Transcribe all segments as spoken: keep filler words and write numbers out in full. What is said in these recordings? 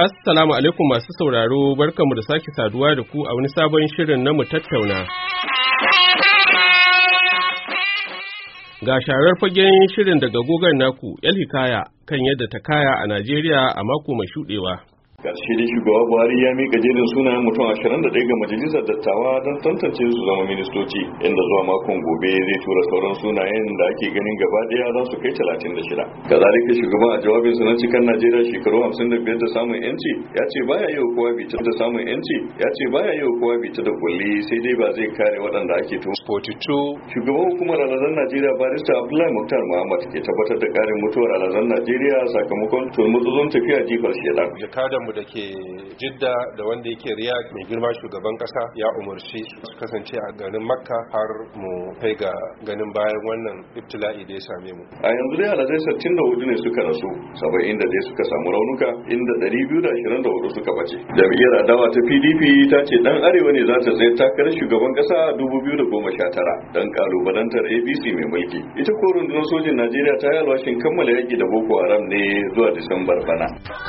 Assalamu alaikum masu sauraro, barkanmu da sake saduwa da ku a wani sabon shirin na mu tattauna. Ga sharar fagen shirin daga gogon naku, El Hikaya, kan yadda ta kaya a Najeriya a mako mai shuɗewa. Karshe dai shugaba Buhari ya mika jerin sunayen mutum ashirin da ɗaya ga majalisar dattawa don tantance su zama ministoci, inda zuwa makon gobe zai tura sauran sunayen da ake ganin gaba ɗaya za su kai talatin da shida. Kazalika shugaban a jawabinsa na cikin Najeriya shekaru hamsin da biyar da samun yanci ya ce baya yi wa kowa bita da samun yanci ya ce baya yi wa kowa bita da kulli, sai dai ba zai kare waɗanda ake tuhuma. Shugaban hukumar alhazan Najeriya barista Abdullahi Muktar Muhammad ke tabbatar da ƙarin mutuwar alhazan Najeriya sakamakon turmutsutsun tafiya jifar shedan. da ke Jidda da wanda yake Riyadh, mai girma shugaban kasa ya umarci su kasance a garin Makka har mu kai ga ganin bayan wannan ibtila'i da ya same mu. A yanzu dai alazai sittin da hudu ne suka rasu, saba'in da ɗaya suka samu raunuka, inda ɗari biyu da ashirin da hudu suka bace. Jam'iyyar adawa ta P D P ta ce dan arewa ne za ta tsaye takarar shugaban kasa a dubu biyu da goma sha tara dan kalubalantar A B C mai mulki. Ita ko rundunar sojin Najeriya ta yi alwashin kammala yaki da Boko Haram ne zuwa Disambar bana.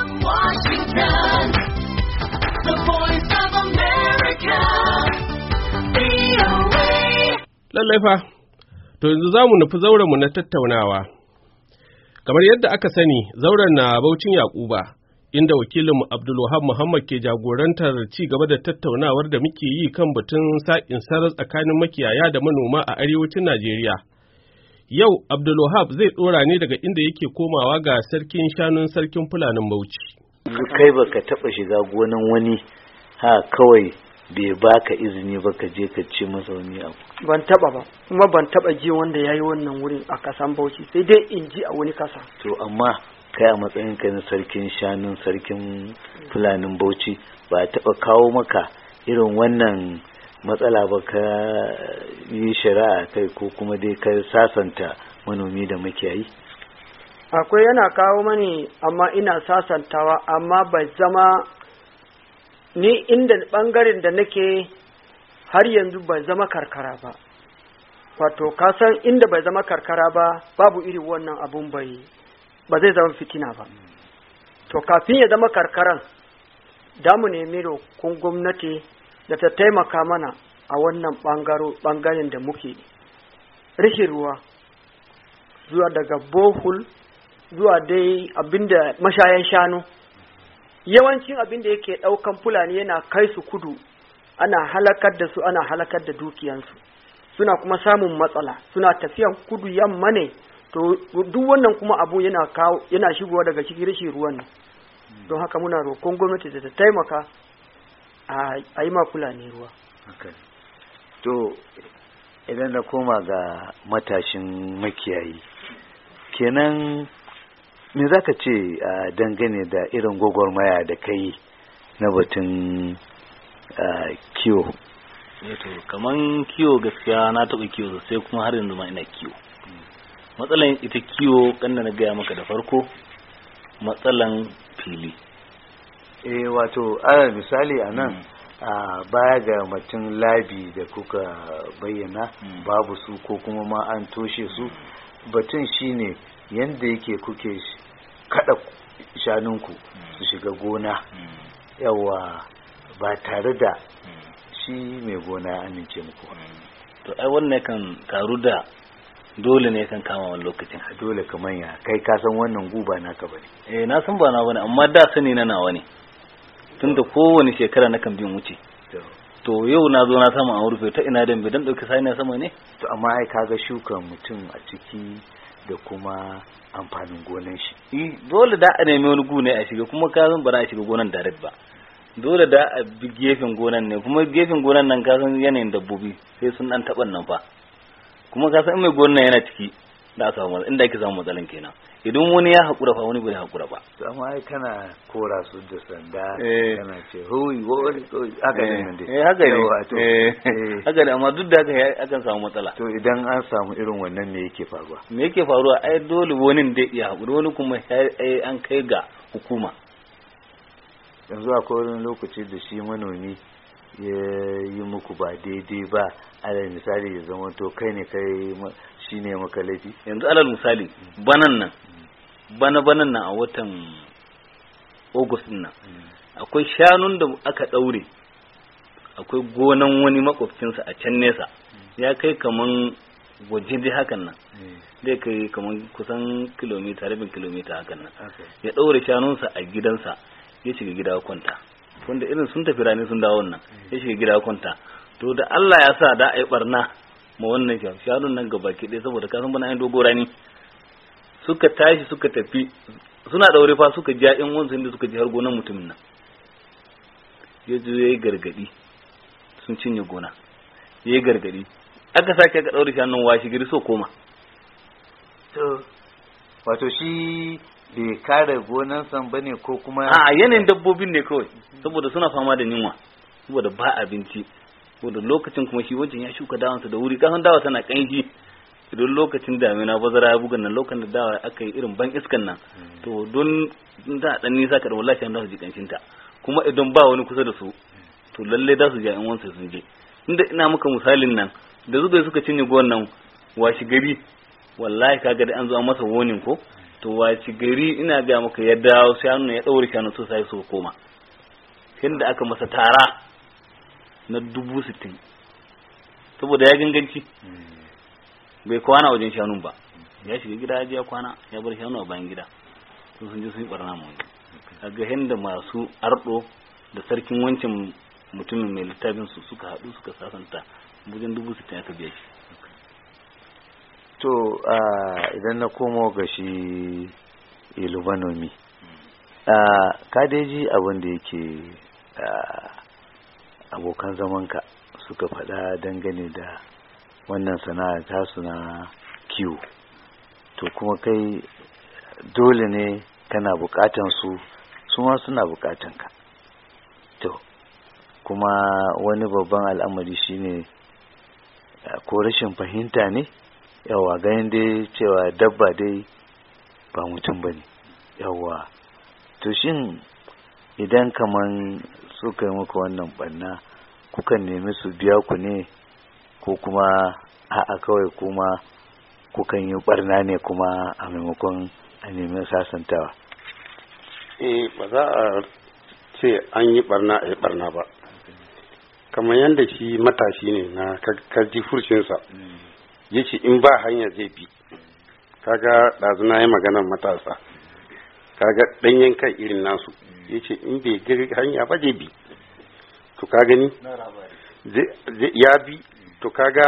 Lallai fa, to yanzu za mu nufi zaurenmu na tattaunawa. Kamar yadda aka sani, zauren na Baucin Yakuba, inda wakilinmu Abdulwahab Muhammad ke jagorantar ci gaba da tattaunawar da muke yi kan batun saƙin sarar tsakanin makiyaya da manoma a arewacin Najeriya. Yau Abdulwahab zai ɗora ne daga inda yake komawa ga sarkin shanun sarkin Fulanin Bauchi. Kai baka taɓa shiga gonan wani ha kawai bai baka izini ba ka je ka ci masa wani abu. Ban taba ba, kuma ban taba ji wanda yayi wannan wurin a kasan Bauchi, sai dai in ji a wani kasa. To amma kai a matsayin ka na sarkin shanun sarkin Fulanin Bauchi ba taba kawo maka irin wannan matsala ba, ka yi shari'a kai ko kuma dai ka sasanta manomi da makiyayi? Akwai yana kawo mani, amma ina sasantawa, amma bai zama ni inda bangaren da nake har yanzu bai zama karkara ba. Wato kasan inda bai zama karkara ba babu irin wannan abun bai ba zai zama fitina ba. To kafin ya zama karkaran da mu nemi roƙon gwamnati da ta taimaka mana a wannan bangaro bangaren da muke rashin ruwa, zuwa daga bohol zuwa dai abinda mashayan shanu, yawancin abinda yake daukan Fulani yana kai su kudu, ana halakar da su, ana halakar da dukiyansu, suna kuma samun matsala, suna tafiyan kudu yamma ne. To duk wannan kuma abu yana kawo yana shigowa daga cikin rashin ruwan ne. Don haka muna roƙon gwamnati da ta taimaka a yi ma Fulani ruwa. Okay. To idan na koma ga matashin makiyayi, kenan me za ka ce a dangane da irin gwagwarmaya da kai na batun kiwo? Yato kaman kiwo gaskiya na taɓa kiwo sosai, kuma har yanzu ma ina kiwo. Matsalan ita kiwo kanda na gaya maka da farko, matsalan fili. Eh wato ala misali a nan a baya ga mutum labi da kuka bayyana babu su ko kuma ma an toshe su, batun shine yanda yake kuke kada shanunku su shiga gona yawa ba tare da shi mai gona ya amince muku. To ai wannan kan karu da dole ne kan kama wani lokacin. Dole kamar ya kai ka san wannan guba naka bane? Eh na san ba na bane, amma da sani na nawa ne, tunda kowane shekara na kan bin wuce. To yau na zo na samu an rufe, ta ina dan bidan dauki sai na sama ne. To amma ai kaga shukan mutum a ciki da kuma amfanin gonan shi. Eh dole da a nemi wani gune a shiga, kuma ka san ba za a shiga gonan direct ba. Dole da a bi gefen gonan ne, kuma gefen gonan nan ka san yanayin dabbobi sai sun dan taban nan fa. Kuma ka san mai gonan yana ciki da a samu inda ake samu matsalan kenan. Idan wani ya haƙura fa wani bai haƙura ba. To amma ai kana kora su da sanda, eh. kana ce hoyi wani haka ne nan dai. Eh haka ne. Eh haka ne, amma duk da haka akan samu matsala. To idan an samu irin wannan me yake faruwa? Me yake faruwa ai dole wani dai ya haƙura, wani kuma ai an kai ga hukuma. Yanzu akwai wani lokaci da shi manomi ya yi muku ba daidai ba, alal misali ya zama to kai ne kai shi ne maka laifi. Yanzu alal misali banan nan bana banan nan a watan August din nan akwai shanun da aka daure akwai gonan wani makwabcinsa a can nesa ya kai kaman waje dai hakan nan zai kai kaman kusan kilomita rabin kilomita hakan nan ya daure shanunsa a gidansa ya shiga gida kwanta wanda irin sun tafi rani sun dawo wannan ya shiga gida kwanta to da Allah ya sa da ai barna ma wannan shanun nan gabaki ɗaya saboda kasan bana yin dogo rani suka tashi suka tafi suna daure fa suka ja in wansu inda suka ji har gonan mutumin nan ya zo yayi gargadi sun cinye gona yayi gargadi aka sake ga daure shanun washi gari so koma to wato shi bai kare gonan san bane ko kuma a yanayin dabbobin ne kawai saboda suna fama da yunwa saboda ba abinci saboda lokacin kuma shi wancan ya shuka dawansa da wuri kasan dawa tana kanshi idan lokacin damina bazara ya bugan nan lokacin da dawa aka yi irin ban iskan nan to don da dan nisa ka da wallahi an da su ji kanshin ta kuma idan ba wani kusa da su to lalle da su ja in wansa sun je inda ina maka misalin nan da zuwa suka cinye gonan nan washi gari wallahi kaga da an zo masa warning ko to washi gari ina ga maka ya dawo shanu ya daure shanu so sai su koma inda aka masa tara na dubu sittin saboda ya ganganci bai kwana wajen shanun ba ya shiga gida ya je ya kwana ya bar shanu a bayan gida sun sun je sun yi barna mu kaga hinda masu ardo da sarkin wancan mutumin mai littafin su suka haɗu suka sasanta wajen dubu sittin aka biya shi to idan na komo ga shi ilubanomi ka dai ji abin da yake abokan zamanka suka faɗa dangane da wannan sana'a tasu na kiwo to kuma kai dole ne kana bukatan su su ma suna bukatan ka to kuma wani babban al'amari shine ko rashin fahimta ne yawa ganin dai cewa dabba dai ba mutum bane yawa to shin idan kaman suka yi muku wannan banna kukan nemi su biya ku ne ko kuma a'a kawai kuma kukan yi barna ne kuma a maimakon a nemi sasantawa? eh ba za a ce an yi barna a yi barna ba kamar yadda shi matashi ne na kaji furcinsa ya ce in ba hanya zai bi kaga ɗazuna ya maganar matasa kaga ɗanyen kai irin nasu ya ce in bai gari hanya ba zai bi to ka gani ya bi to kaga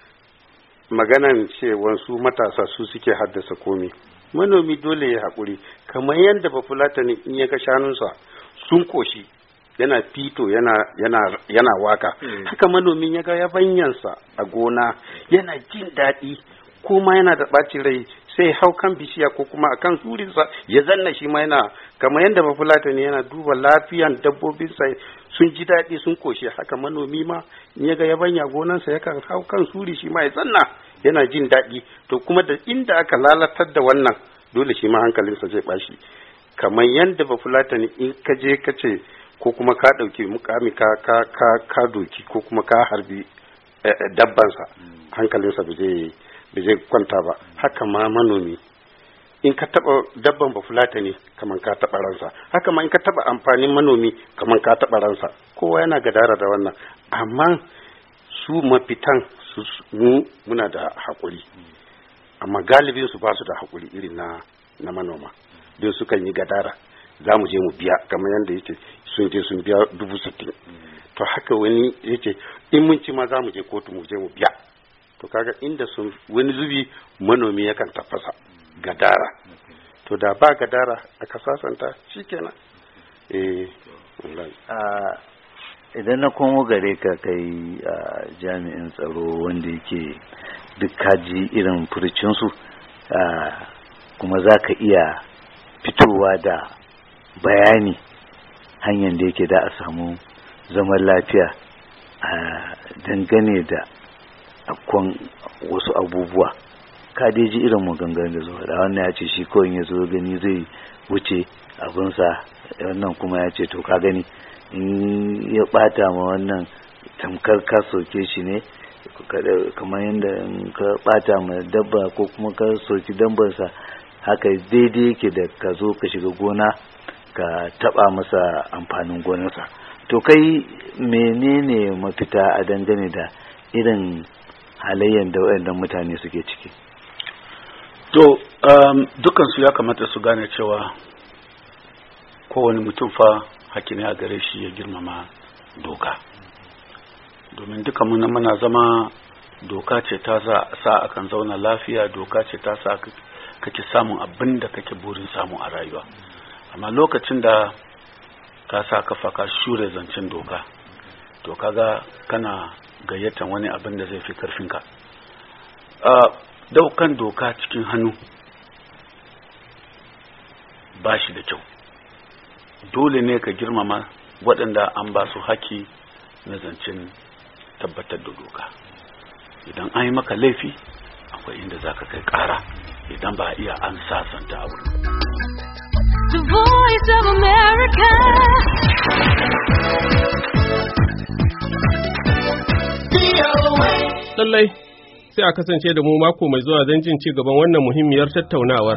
maganan cewa su matasa su suke haddasa komai manomi dole ya haƙuri kamar yadda ba fulatani in ya ga shanunsa sun koshi yana fito yana yana yana waka mm. haka manomin ya ga yabanyansa a gona yana jin daɗi kuma yana da ɓacin rai sai hau kan bishiya ko kuma akan surinsa ya zanna shi ma yana kamar yadda ba fulatani yana duba lafiyan dabbobinsa sun ji daɗi sun koshe haka manomi ma in ya ga yabanya gonansa yakan hau kan suri shi ma ya zanna yana jin daɗi to kuma da inda aka lalatar da wannan dole shi ma hankalinsa zai ɓashi kamar yadda ba fulatani in ka je ka ce ko kuma ka ɗauki mukami ka ka ka ka doki ko kuma ka harbi eh, dabbansa hankalinsa ba zai ba zai kwanta ba haka ma manomi in ka taba dabban ba fulatani kaman ka taba ransa haka ma in ka taba amfanin manomi kaman ka taba ransa kowa yana gadara da wannan amma su mafitan su mu muna da hakuri amma galibin su ba su da hakuri irin na na manoma don su kan yi gadara za mu je mu biya kamar yadda yake sun je sun biya dubu sittin to haka wani yake in mun ci ma za mu je kotu mu je mu biya to kaga inda sun wani zubi manomi yakan tafasa gadara to da ba gadara aka sasanta shikenan eh wallahi idan na komo gare ka kai jami'in tsaro wanda yake duk kaji irin furcin su kuma zaka iya fitowa da bayani hanyar da yake da a samu zaman lafiya a dangane da akwai wasu abubuwa ka dai ji irin maganganun da zuwa da wannan ya ce shi kawai ya zo gani zai wuce abinsa wannan kuma ya ce to ka gani in ya bata ma wannan tamkar ka soke shi ne kamar yadda ka bata ma dabba ko kuma ka soki dambarsa haka daidai yake da ka zo ka shiga gona ka taba masa amfanin gonarsa. To kai menene mafita a dangane da irin halayen da waɗannan mutane suke ciki? To um, dukansu ya kamata su gane cewa kowane mutum fa hakki ne a gare shi ya girmama doka, domin duka muna muna zama doka ce ta sa akan zauna lafiya, doka ce ta sa kake samun abin da kake burin samu a rayuwa. Amma lokacin da ka sa kafa ka shure zancen doka, to kaga kana gayyatan wani abin da zai fi karfinka. Uh, daukan doka cikin hannu ba shi da kyau. Dole ne ka girmama waɗanda an ba su haƙƙi na zancen tabbatar da doka. Idan an yi maka laifi akwai inda za ka kai ƙara, idan ba a iya an sasanta abu. The Voice of America. Lallai sai a kasance da mu mako mai zuwa don jin ci gaban wannan muhimmiyar tattaunawar.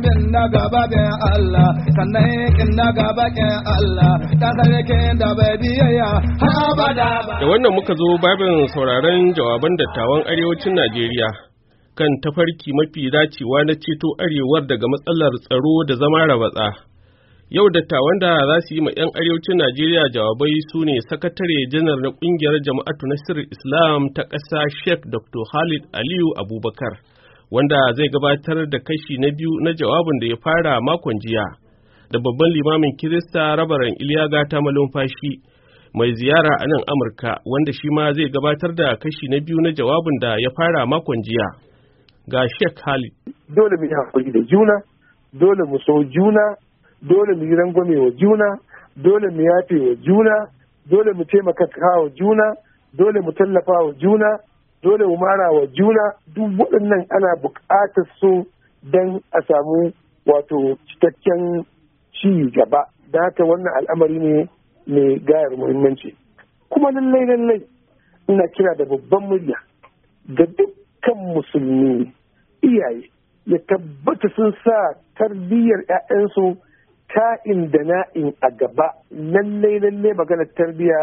Da wannan muka zo babin sauraron jawaban dattawan arewacin Najeriya kan tafarki mafi dacewa na ceto arewar daga matsalar tsaro da zama rabatsa. Yau dattawan da za su yi ma 'yan arewacin Najeriya jawabai su ne sakatare janar na ƙungiyar jama'atu Nasirul Islam ta ƙasa Sheikh Doctor Khalid Aliyu Abubakar, wanda zai gabatar da kashi na biyu na jawabin da ya fara makon jiya, da babban limamin Kirista Rabaran Iliya Gata Malumfashi mai ziyara a nan Amurka, wanda shi ma zai gabatar da kashi na biyu na jawabin da ya fara makon jiya. Ga Sheikh Khalid. Dole mu yi hakuri da juna, dole mu so juna, dole mu yi rangwame wa juna, dole mu yafe wa juna, dole mu taimaka wa juna, dole mu tallafa wa juna, dole mu mara wa juna. Duk waɗannan ana buƙatar su don a samu wato cikakken ci gaba. Da haka wannan al'amari ne mai gayar muhimmanci. Kuma lallai lallai ina kira da babban murya ga dukkan musulmi iyaye ya tabbata sun sa tarbiyyar 'ya'yansu ka'in da na'in a gaba. Lallai lallai maganar tarbiyya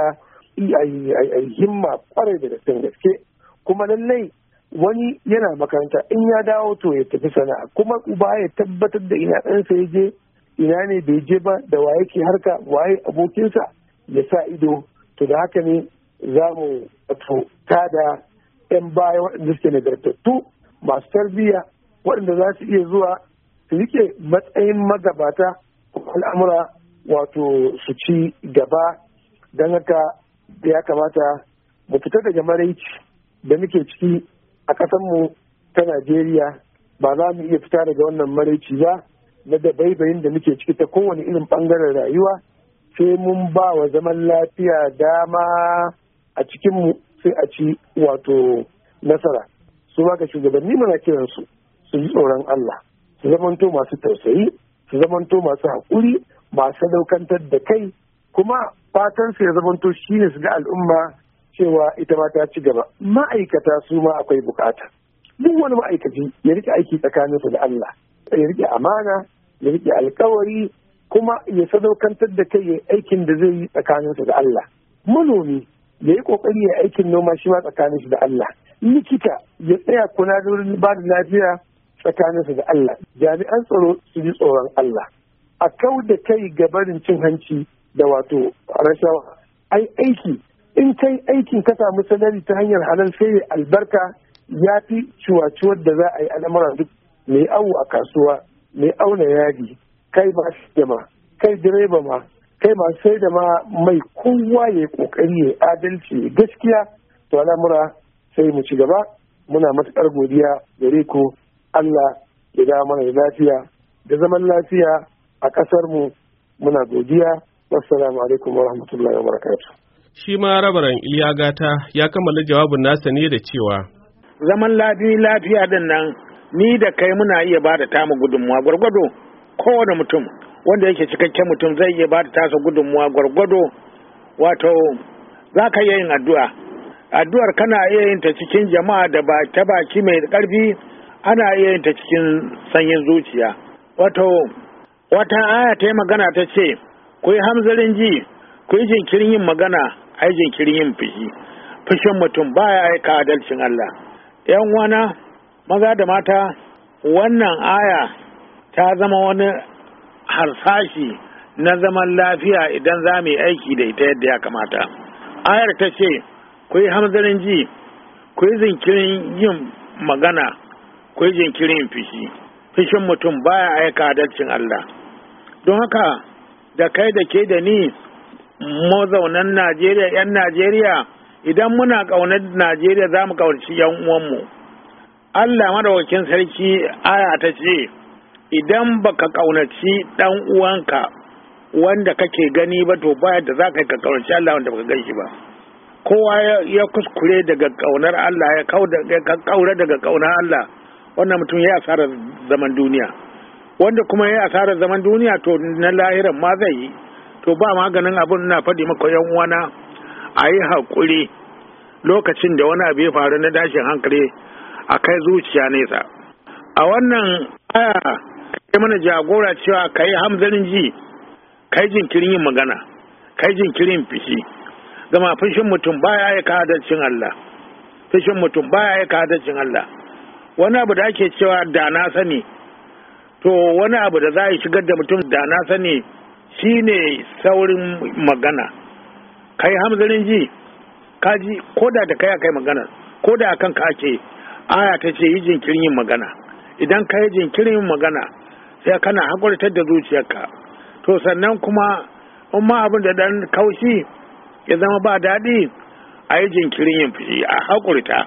a himma kwarai da gaske gaske. Kuma lallai wani yana makaranta in ya dawo to ya tafi sana'a, kuma uba ya tabbatar da ina ɗansa ya je, ina ne bai je ba, da waye ke harka, waye abokinsa, ya sa ido. To da haka ne za mu tada 'yan baya waɗanda suke nagartattu masu tarbiyya, waɗanda za su iya zuwa su rike matsayin magabata al'amura wato su ci gaba. Don haka ya kamata mu fita daga maraici da muke ciki a ƙasarmu ta Najeriya. Ba za mu iya fita daga wannan maraici ba na da baibayin da muke ciki ta kowane irin ɓangaren rayuwa, sai mun ba wa zaman lafiya dama a cikinmu, sai a ci wato nasara. Su ma ga shugabanni muna kiransu su ji tsoron Allah, su zamanto masu tausayi, su zamanto masu haƙuri, masu sadaukantar da kai, kuma fatan su ya zamanto shine su ga al'umma cewa ita ma ta ci gaba. Ma'aikata su ma akwai bukata. Duk wani ma'aikaci ya rike aiki tsakaninsa da Allah, ya rike amana, ya rike alkawari, kuma ya sadaukantar da kai ya aikin da zai yi tsakaninsa da Allah. Manomi ya yi kokari ya aikin noma shi ma tsakaninsa da Allah. Likita ya tsaya kula da wurin ba da lafiya tsakaninsa da Allah. Jami'an tsaro su ji tsoron Allah. A kau da kai ga barin cin hanci da wato rashawa. Ai aiki in kai aikin ka samu sanari ta hanyar halal sai ya albarka, ya fi ciwaciwar da za a yi al'amura duk. Mai awu a kasuwa, mai auna yadi, kai ba shi ma, kai direba ma, kai ma sai da ma mai, kowa ya yi kokari ya adalci gaskiya, to al'amura sai mu ci gaba. Muna matuƙar godiya gare ku. Allah ya dawo mana da lafiya da zaman lafiya a ƙasar mu. Muna godiya. Wassalamu alaikum wa rahmatullahi wa barakatuh. Shi ma Rabaran Iliya Gata ya kammala jawabin nasa ne da cewa zaman lafiya lafiya din nan ni da kai muna iya ba da tamu gudunmuwa gwargwado. Kowane mutum wanda yake cikakken mutum zai iya ba da tasa gudunmuwa gwargwado. Wato za ka iya yin addu'a. Addu'ar kana iya yin ta cikin jama'a da ba ta baki mai ƙarfi, ana iya yin ta cikin sanyin zuciya. Wato wata aya ta yi magana ta ce ku yi hamzarin ji ku yi jinkirin yin magana ai jinkirin yin fushi fushin mutum baya aika adalcin Allah. Yan wana maza da mata, wannan aya ta zama wani harsashi na zaman lafiya idan za mu yi aiki da ita yadda ya kamata. Ayar ta ce ku yi hamzarin ji ku yi jinkirin yin magana ku yi jinkirin yin fushi fushin mutum baya aika adalcin Allah. Don haka da kai da ke da ni mazaunan Najeriya, 'yan Najeriya, idan muna ƙaunar Najeriya za mu ƙaunci 'yan uwanmu. Allah madawakin sarki aya ta ce idan baka ƙaunaci ɗan uwanka wanda kake gani ba to baya da za ka ka ƙaunaci Allah wanda baka gan shi ba. Kowa ya kuskure daga ƙaunar Allah ya ƙaura daga ƙaunar Allah, wannan mutum ya asara zaman duniya. Wanda kuma ya asara zaman duniya to na lahiran ma zai yi. To ba maganin abin na faɗi maka yan uwana a yi haƙuri lokacin da wani abu ya faru na dashin hankali a kai zuciya nesa. A wannan aya kai mana jagora cewa ka yi hamzarin ji, kai jinkirin yin magana, kai jinkirin fishi. Gama fushin mutum baya ya kadacin Allah. Fushin mutum baya ya kadacin Allah. Wani abu da ake cewa da na sani, to wani abu da za a shigar da mutum da na sani shi ne saurin magana. Kai hamzarin ji, kaji ko da da kai kai magana, ko da akan ka ake aya ta ce yi jinkirin yin magana. Idan ka yi jinkirin yin magana sai kana haƙurtar da zuciyarka. To sannan kuma in ma abin da dan kaushi ya zama ba daɗi a yi jinkirin yin fushi a haƙurta.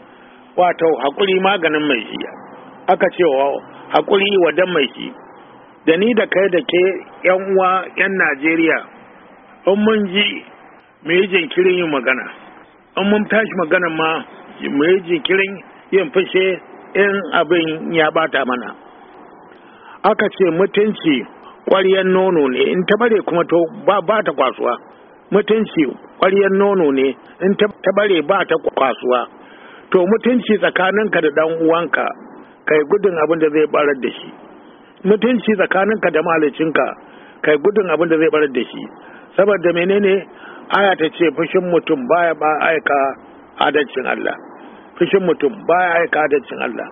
Wato haƙuri maganin mai shi, aka ce wa haƙuri wadan mai shi. Da ni da kai da ke yan uwa yan Najeriya, in mun ji mu yi jinkirin yin magana, in mun tashi magana ma mu yi jinkirin yin fushe in abin ya bata mana. Aka ce mutunci ƙwaryar nono ne, in ta bare kuma to ba ba ta kwasuwa. Mutunci ƙwaryar nono ne, in ta bare ba ta kwasuwa. To mutunci tsakaninka da dan uwanka kai gudun abin da zai barar da shi. Mutunci tsakaninka da malicinka kai gudun abin da zai barar da shi. Saboda menene aya ta ce fushin mutum baya ba aika adalcin Allah. Fushin mutum baya aika adalcin Allah.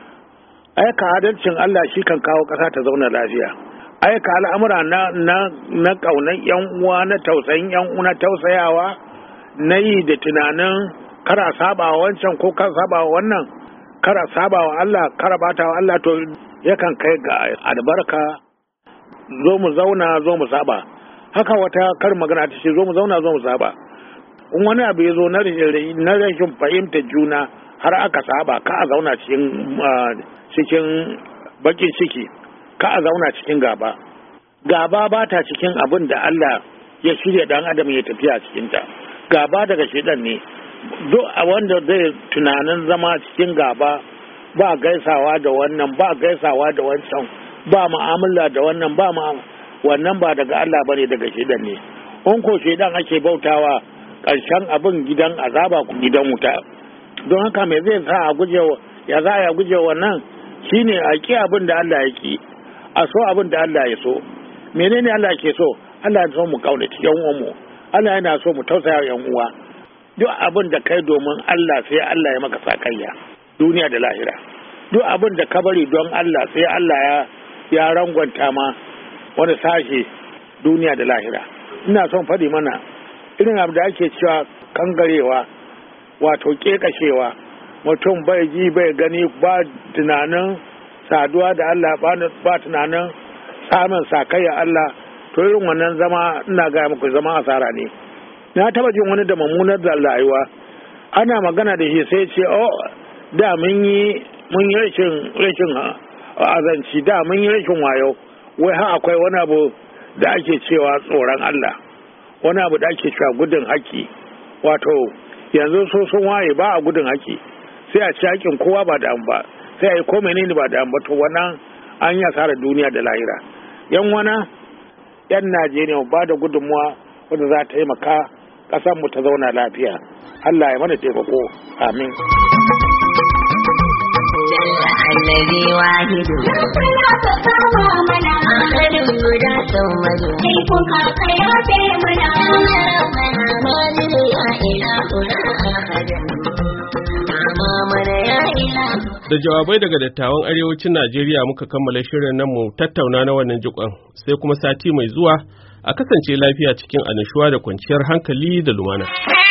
Aika adalcin Allah shi kan kawo ƙasa ta zauna lafiya. Aika al'amura na na na ƙaunar yan uwa, na tausayin yan uwa, na tausayawa, na yi da tunanin kara saba wancan ko kara saba wannan, kara saba wa Allah, kara bata wa Allah, to yakan kai ga albarka. Zo mu zauna zo mu saba. Haka wata kar magana ta ce zo mu zauna zo mu saba. In wani abu ya zo na rashin fahimtar juna har aka saba, ka a zauna cikin cikin bakin ciki, ka a zauna cikin gaba. Gaba ba ta cikin abin da Allah ya shirya dan adam ya tafiya cikin ta. Gaba daga shedan ne. Duk a wanda zai tunanin zama cikin gaba, ba gaisawa da wannan, ba gaisawa da wancan, ba mu'amala da wannan, ba ma wannan ba daga Allah bane, daga shedan ne. In ko shedan ake bautawa, ƙarshen abin gidan azaba ku gidan wuta. Don haka me zai sa a guje ya za a guje wannan shine a ki abin da Allah ya ki, a so abin da Allah ya so. Menene Allah ke so? Allah ya so mu kaunaci yan uwanmu. Allah yana so mu tausaya yan uwa. Duk abin da kai domin Allah sai Allah ya maka sakayya duniya da lahira. Duk abin da ka bari don Allah sai Allah ya ya rangwanta ma wani sashe duniya da lahira. Ina son faɗi mana irin abu da ake cewa kangarewa, wato kekashewa, mutum bai ji bai gani, ba tunanin saduwa da Allah, ba tunanin samun sakayya Allah. To irin wannan zama ina ga muku zama asara ne. Na taba jin wani da mummunar da rayuwa ana magana da shi sai ce oh da mun yi mun yi rashin rashin azanci, da mun yi rashin wayo, wai ha akwai wani abu da ake cewa tsoron Allah, wani abu da ake cewa gudun haƙi. Wato yanzu so sun waye ba a gudun haƙi, sai a ci haƙin kowa ba da an ba, sai a yi ko menene ba da an ba. To wannan an yi asarar duniya da lahira. Yan wana yan Najeriya ba da gudunmuwa wanda za ta taimaka ƙasar mu ta zauna lafiya. Allah ya mana taimako. Amin. Jalla allazi wahidu. Muhammadu kai ko ka ya ce mana Muhammadu ya ilahu ahadan Da jawabai daga dattawan arewacin Najeriya muka kammala shirin nan mu tattauna na wannan jikon sai kuma sati mai zuwa a kasance lafiya cikin annashuwa da kwanciyar hankali da lumana.